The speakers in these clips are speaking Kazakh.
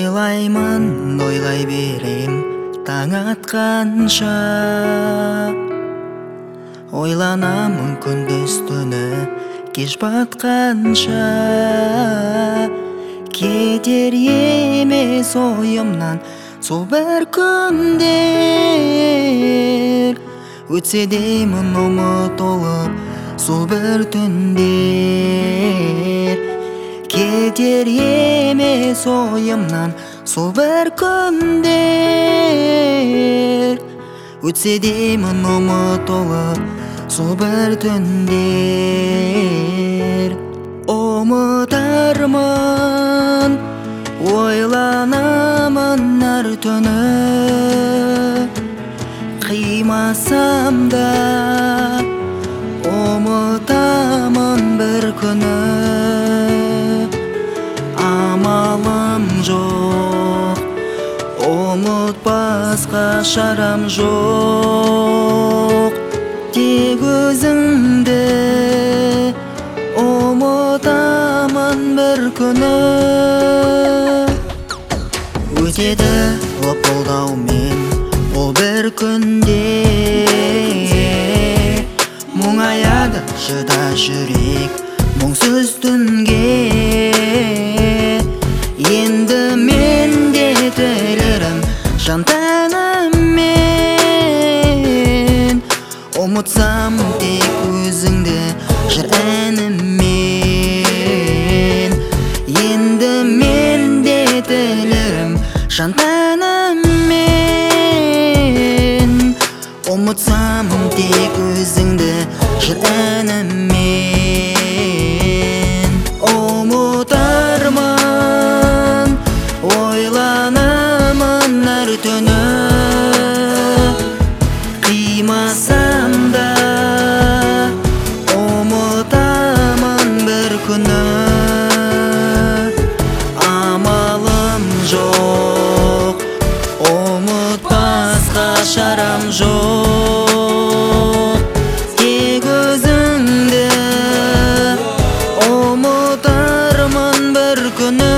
Ойлаймын, ойлай берем таң атқанша. Ойланамын күндіз түні кеш батқанша. Кетер емес ойымнан сол бір күндер. Өтсе деймін ұмытылып сол бір түндер. Кетер емес ойымнан сол бір күндер. Өтсе деймін ұмытылып сол бір түндер. Ұмытармын, ойланамын әр түні. Қимасам да ұмытамын бір күні. Амалым жоқ, ұмытпасқа шарам жоқ. Тек өзіңді ұмытамын бір күні. Өтеді лыпылдаумен ол бір күнде. Мұңаяды шыда жүрек мұңсыз түнге. Енді мен де тілерім жан тәніммен. Ұмытсам тек өзіңді жыр әнімен. Енді мен де тілерім жан тәніммен. Ұмытсам тек өзіңді жыр әнімен. Ұмытармын, ойланамын әр түні. Қимасам да ұмытамын бір күні. Амалым жоқ, ұмытпасқа шарам жоқ. Тек өзіңді ұмытармын бір күні.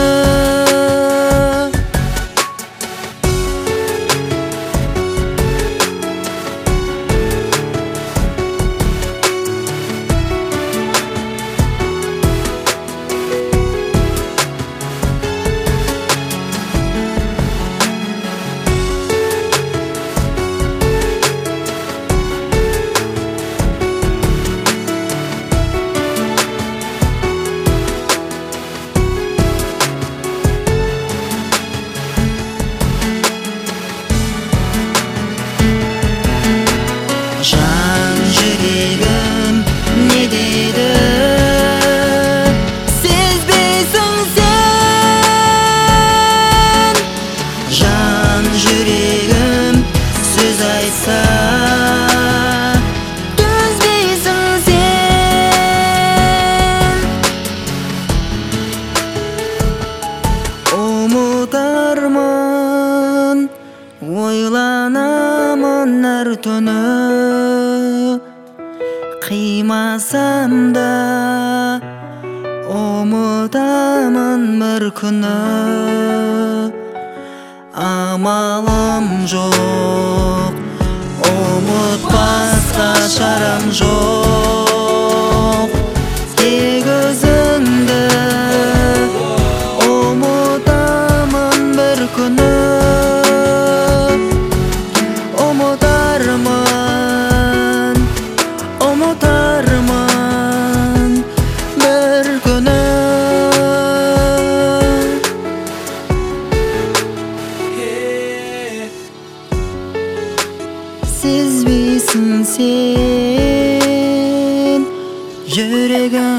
Жан жүрегім не дейді? Сезбейсің сен. Жан жүрегім сөз айтса төзбейсің сен. Ұмытармын, ойланамын әр түні. Қимасам да ұмытамын бір күні. Амалым жоқ, ұмытпасқа шарам жоқ. Тек өзіңді ұмытамын бір күні. Ұмытармын, ұмытармын бір күні. Сезбейсің сен. Жүрегім